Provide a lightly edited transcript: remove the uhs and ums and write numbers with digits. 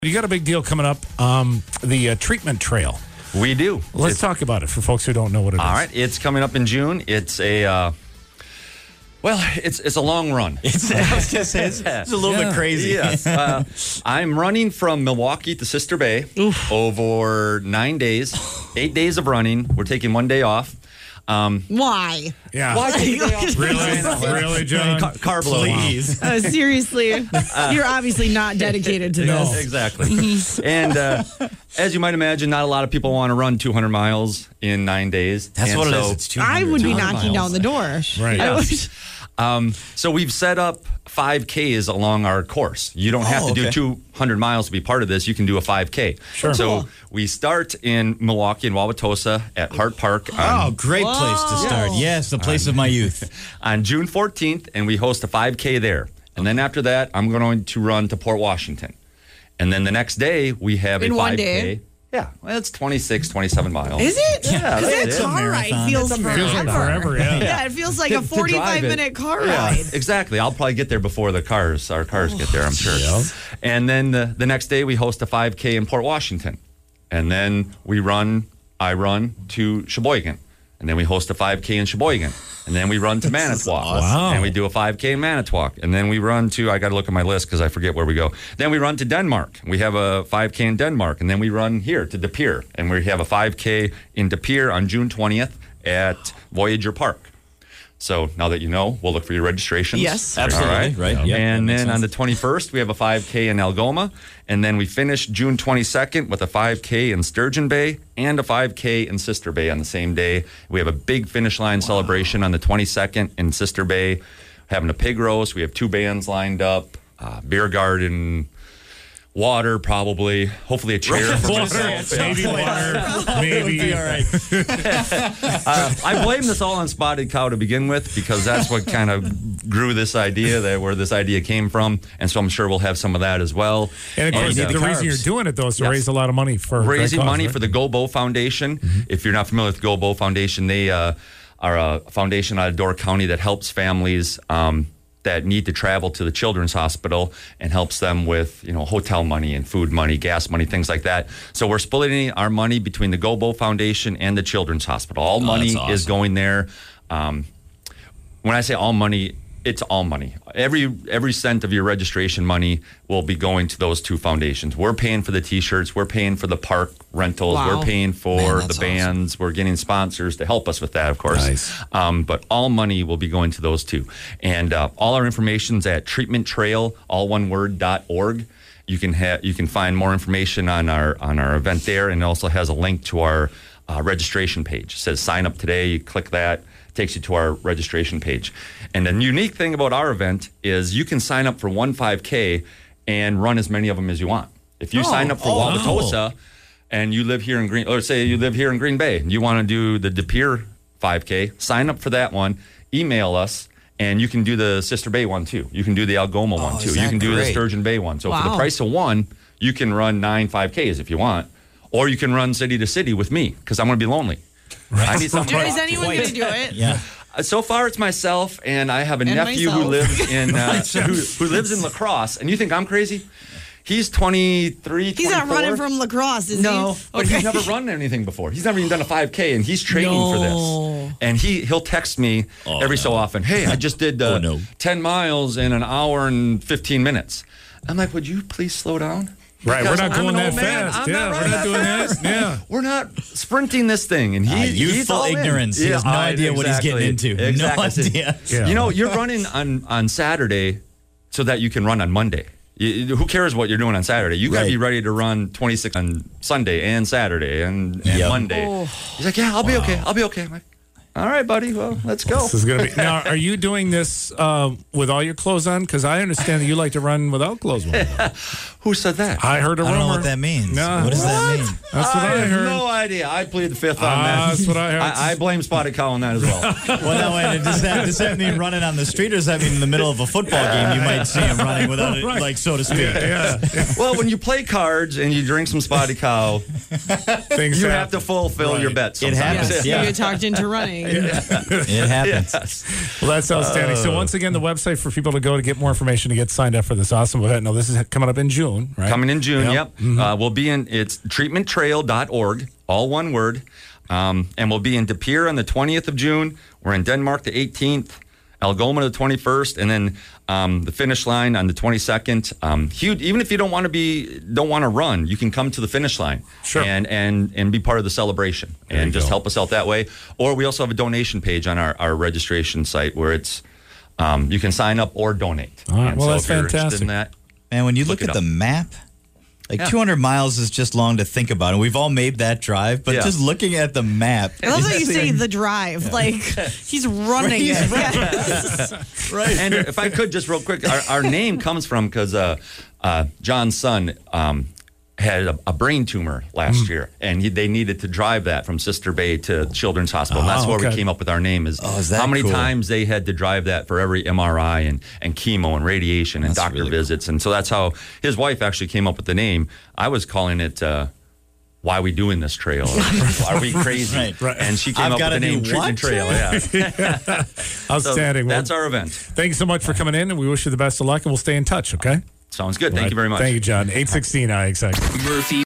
You got a big deal coming up, the treatment trail. We do. Let's talk about it for folks who don't know what it is. All right, it's coming up in June. It's a it's a long run. It's a little bit crazy. Yes. I'm running from Milwaukee to Sister Bay over 9 days, 8 days of running. We're taking 1 day off. Why? Yeah. Why take a day off? Really, John? Carb load. Please. Seriously, you're obviously not dedicated to No, this. exactly. And as you might imagine, not a lot of people want to run 200 miles in 9 days. That's and what it so, is. It's 200. I would be 200 knocking miles. down the door. Right. I would- So we've set up 5Ks along our course. You don't have to do okay. 200 miles to be part of this. You can do a 5K. Sure. So Cool. we start in Milwaukee and Wauwatosa at Hart Park Oh, great place to start. Whoa. Yes, the place of my youth. on June 14th, and we host a 5K there. And then after that, I'm going to run to Port Washington. And then the next day, we have In a 5K. one day? Yeah, well, it's 26, 27 miles. Is it? Yeah, Because that's that it. car ride feels forever. Feels like forever, yeah. Yeah, it feels like a To drive 45-minute car Yeah, ride. exactly. I'll probably get there before our cars get there, I'm sure. Yeah. And then the next day we host a 5K in Port Washington. And then I run to Sheboygan. And then we host a 5K in Sheboygan. And then we run to Manitowoc. Wow. And we do a 5K in Manitowoc. And then we run to, I got to look at my list because I forget where we go. Then we run to Denmark. We have a 5K in Denmark. And then we run here to De Pere. And we have a 5K in De Pere on June 20th at Voyager Park. So now that you know, we'll look for your registrations. Yes. Absolutely. All right. Right. Yep, And that makes then on the sense. 21st, we have a 5K in Algoma. And then we finish June 22nd with a 5K in Sturgeon Bay and a 5K in Sister Bay on the same day. We have a big finish line celebration on the 22nd in Sister Bay, having a pig roast. We have 2 bands lined up, beer garden, water probably, hopefully a chair for myself. Maybe water. Maybe. All right. I blame this all on Spotted Cow to begin with because that's what kind of grew this idea, where this idea came from. And so I'm sure we'll have some of that as well. And of course, you the need the reason carbs. you're doing it, though, is to Yes. raise a lot of money for Raising great cause, money right? for the Go Bow Foundation. If you're not familiar with Go Bow Foundation, they are a foundation out of Door County that helps families that need to travel to the Children's Hospital and helps them with, hotel money and food money, gas money, things like that. So we're splitting our money between the Go Bow Foundation and the Children's Hospital. All money that's is awesome. going there. When I say all money, it's all money. Every cent of your registration money will be going to those 2 foundations. We're paying for the T-shirts. We're paying for the park rentals. Wow. We're paying for Man, the that's bands. We're getting sponsors to help us with that, of course. Nice. But all money will be going to those 2. And all our information's at treatmenttrail, all one word, .org. You can find more information on our event there, and it also has a link to our registration page. It says sign up today. You click that. Takes you to our registration page. And the unique thing about our event is you can sign up for one 5K and run as many of them as you want. If you sign up for Wauwatosa and you live here in Green Bay and you want to do the De Pere 5K, sign up for that one, email us, and you can do the Sister Bay one too. You can do the Algoma one too. is You that can do the great? Sturgeon Bay one. So for the Wow. price of one, you can run 9 5Ks if you want. Or you can run city to city with me because I'm going to be lonely. I need someone. Is anyone going to do it? Yeah. So far, it's myself, and I have a And nephew who myself. lives in who lives in La Crosse. And you think I'm crazy? He's 23, He's not 24. running from lacrosse, is No, he? but he's never run anything before. He's never even done a 5K, and he's training for No. this. And he'll text me every so often, hey, I just did 10 miles in an hour and 15 minutes. I'm like, would you please slow down? Right, we're Because not I'm going an that old man. fast. I'm Yeah, not we're running not doing that. fast. Yeah. We're not sprinting this thing. And he's Youthful all in. ignorance. He has no idea what he's getting into. Exactly. No idea. Yeah. You're running on Saturday so that you can run on Monday. Who cares what you're doing on Saturday? You got to Right. be ready to run 26 on Sunday and Saturday and Yep. Monday. Oh. He's like, yeah, I'll be okay. I'll be okay. I'm like, all right, buddy. Well, let's go. This is gonna be. Now, are you doing this with all your clothes on? Because I understand that you like to run without clothes on. Who said that? I heard a I rumor. don't know what that means. No. What does that mean? That's what I have heard. no idea. I plead the fifth on that. That's what I heard. I blame Spotted Cow on that as well. Well, no, wait, does that mean running on the street, or does that mean in the middle of a football game you might see him running without it, Right. like, so to speak? Yeah, Well, when you play cards and you drink some Spotted Cow, things you happen. have to fulfill your bets. It sometimes. happens. Yes, Yeah. you get talked into running. running. It happens. Yes. Well, that's outstanding. So once again, the website for people to go to get more information to get signed up for this awesome event. Now, this is coming up in June, right? Coming in June, Yep. yep. We'll be it's treatmenttrail.org, all one word. And we'll be in De Pere on the 20th of June. We're in Denmark the 18th, Algoma the 21st, and then the finish line on the 22nd. Huge, even if you don't want to run, you can come to the finish line and be part of the celebration and just help us out that way. Or we also have a donation page on our registration site where it's you can sign up or donate. All right. And Well, so that's if you're interested fantastic. in that, And when you look Look it at the up. map, 200 miles is just long to think about. And we've all made that drive, but Yeah. just looking at the map. I love how you it's say like- the drive. Like, he's running He's it. running. Yeah. Right. And if I could just real quick, our name comes from because John's son had a brain tumor last year, and they needed to drive that from Sister Bay to Children's Hospital. And that's where we came up with our name is that how many cool? times they had to drive that for every MRI and chemo and radiation and That's doctor really visits. And so that's how his wife actually came up with the name. I was calling it Why Are We Doing This Trail? Or, Are We Crazy? Right. And she came I've up with gotta the name do Treatment what? Trail. Yeah. Outstanding. So that's Well, our event. thank you so much for coming in, and we wish you the best of luck, and we'll stay in touch, okay? Sounds good. Thank you very much. Thank you, John. 816 IXX. Murphy.